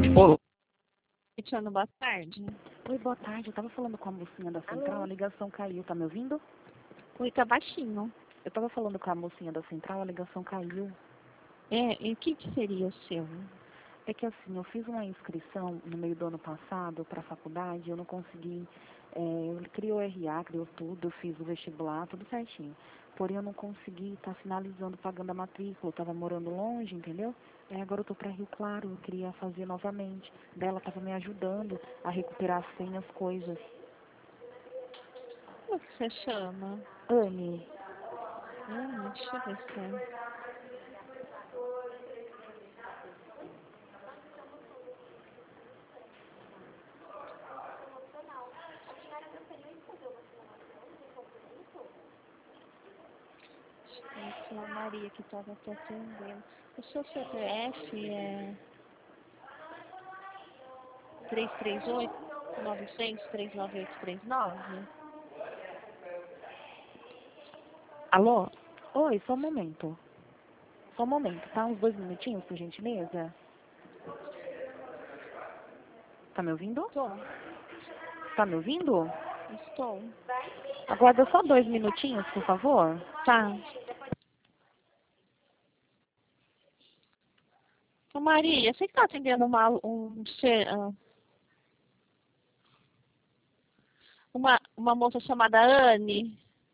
Olá. Cristiano, boa tarde. Oi, boa tarde. Eu tava falando com a mocinha da central, Alô? a ligação caiu. Tá me ouvindo? Oi, tá baixinho. Eu tava falando com a mocinha da central, a ligação caiu. E o que seria o seu? É que assim, eu fiz uma inscrição no meio do ano passado para a faculdade, eu não consegui, eu criei o RA, criou tudo, eu fiz o vestibular, tudo certinho. Porém, eu não consegui estar finalizando, pagando a matrícula, eu estava morando longe, entendeu? Agora eu tô para Rio Claro, eu queria fazer novamente. Daí ela estava me ajudando a recuperar as senhas, coisas. Como que você chama? Anne, Deixa eu ver se é. Acho que é a Maria que estava te atendendo. O seu CPF é 338-900-39839? alô? Oi, só um momento. Só um momento, tá? Uns 2 minutinhos, por gentileza. Tá me ouvindo? Estou. Tá me ouvindo? Estou. Aguarda só 2 minutinhos, por favor. Tá. Ô Maria, você que está atendendo uma moça chamada Anne?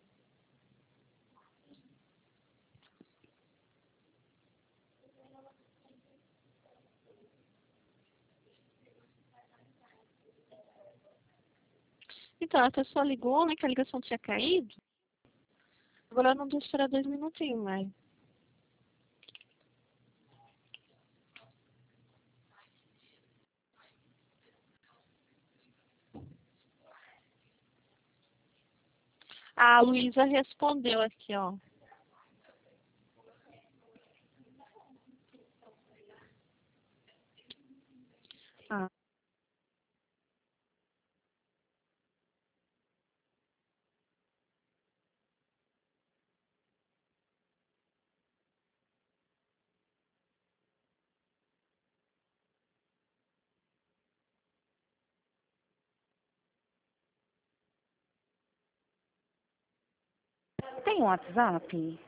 Então, a pessoa ligou, né, que a ligação tinha caído. Agora não deixa esperar 2 minutinhos mais. A Luísa respondeu aqui, ó. Ah, Tem um WhatsApp?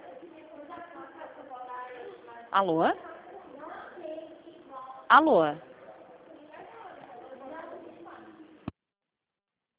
Alô? Alô?